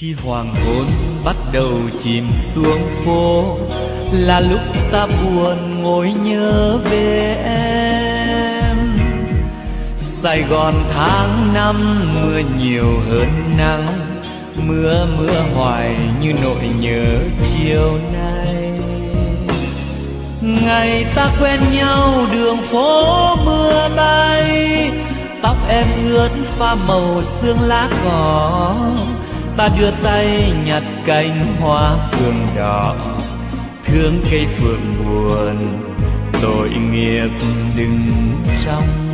Khi hoàng hôn bắt đầu chìm xuống phố là lúc ta buồn ngồi nhớ về em. Sài Gòn tháng năm mưa nhiều hơn nắng, mưa hoài như nỗi nhớ chiều nay. Ngày ta quen nhau đường phố mưa bay, tóc em ướt pha màu sương lá cỏ. Ta đưa tay nhặt cánh hoa phượng đỏ, thương cây phượng buồn tội nghiệp đừng trong